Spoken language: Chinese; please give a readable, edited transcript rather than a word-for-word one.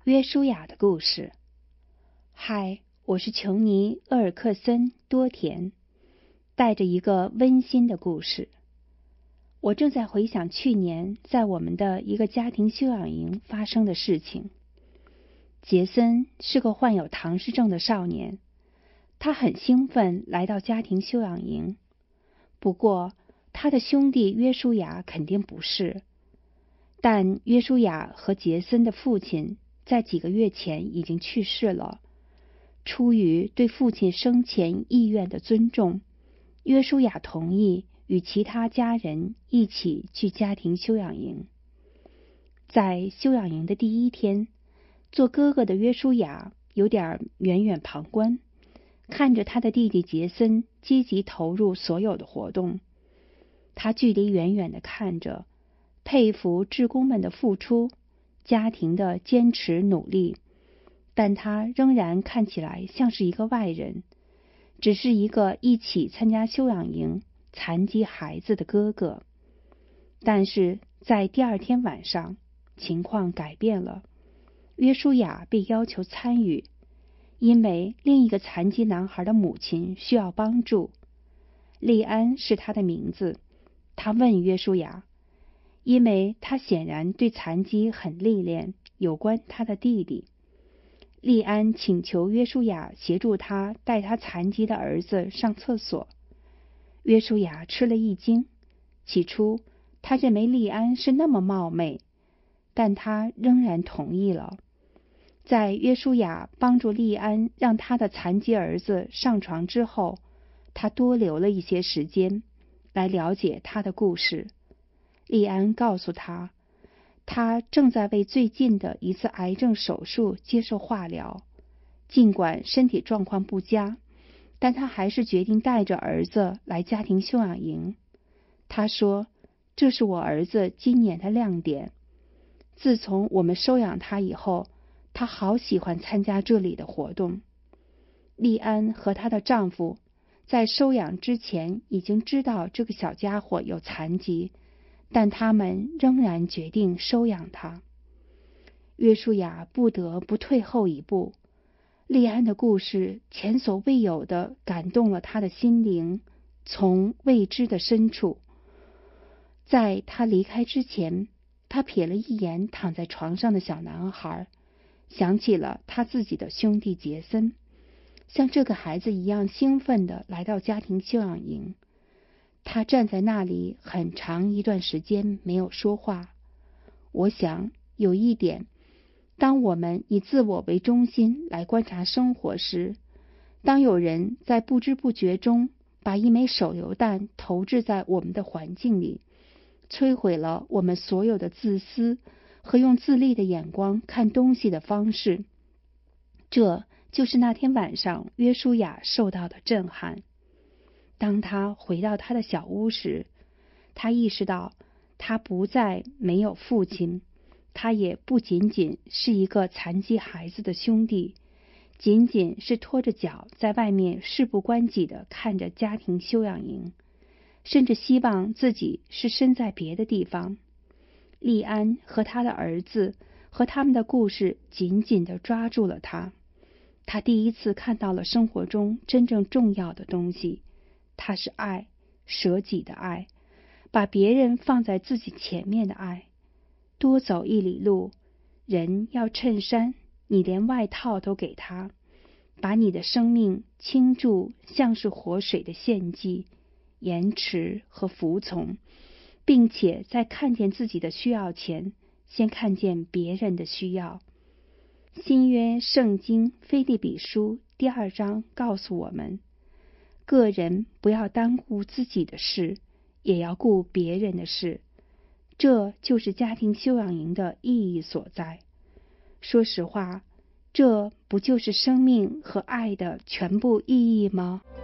约书亚的故事。嗨，我是琼尼·厄尔克森·多田，带着一个温馨的故事。我正在回想去年在我们的一个家庭休养营发生的事情。杰森是个患有唐氏症的少年，他很兴奋来到家庭休养营。不过，他的兄弟约书亚肯定不是。但约书亚和杰森的父亲在几个月前已经去世了。出于对父亲生前意愿的尊重，约书亚同意与其他家人一起去家庭休养营。在休养营的第一天，做哥哥的约书亚有点远远旁观，看着他的弟弟杰森积极投入所有的活动。他距离远远地看着，佩服志工们的付出，家庭的坚持努力，但他仍然看起来像是一个外人，只是一个一起参加休养营残疾孩子的哥哥。但是在第二天晚上，情况改变了。约书亚被要求参与，因为另一个残疾男孩的母亲需要帮助。利安是他的名字。他问约书亚，因为他显然对残疾很历练，有关他的弟弟。利安请求约书亚协助他带他残疾的儿子上厕所。约书亚吃了一惊，起初他认为利安是那么冒昧，但他仍然同意了。在约书亚帮助利安让他的残疾儿子上床之后，他多留了一些时间来了解他的故事。利安告诉他，他正在为最近的一次癌症手术接受化疗，尽管身体状况不佳，但他还是决定带着儿子来家庭休养营。他说，这是我儿子今年的亮点。自从我们收养他以后，他好喜欢参加这里的活动。利安和她的丈夫在收养之前已经知道这个小家伙有残疾，但他们仍然决定收养他。约书亚不得不退后一步。利安的故事前所未有地感动了他的心灵，从未知的深处。在他离开之前，他瞥了一眼躺在床上的小男孩，想起了他自己的兄弟杰森，像这个孩子一样兴奋地来到家庭休养营。他站在那里很长一段时间没有说话。我想有一点，当我们以自我为中心来观察生活时，当有人在不知不觉中把一枚手榴弹投掷在我们的环境里，摧毁了我们所有的自私和用自利的眼光看东西的方式，这就是那天晚上约书亚受到的震撼。当他回到他的小屋时，他意识到他不再没有父亲，他也不仅仅是一个残疾孩子的兄弟，仅仅是拖着脚在外面事不关己地看着家庭休养营，甚至希望自己是身在别的地方。利安和他的儿子和他们的故事紧紧地抓住了他。他第一次看到了生活中真正重要的东西，它是爱，舍己的爱，把别人放在自己前面的爱。多走一里路，人要衬衫，你连外套都给他，把你的生命倾注像是活水的献祭，延迟和服从，并且在看见自己的需要前，先看见别人的需要。新约圣经腓立比书第2章告诉我们，个人不要单顾自己的事，也要顾别人的事。这就是家庭休养营的意义所在。说实话，这不就是生命和爱的全部意义吗？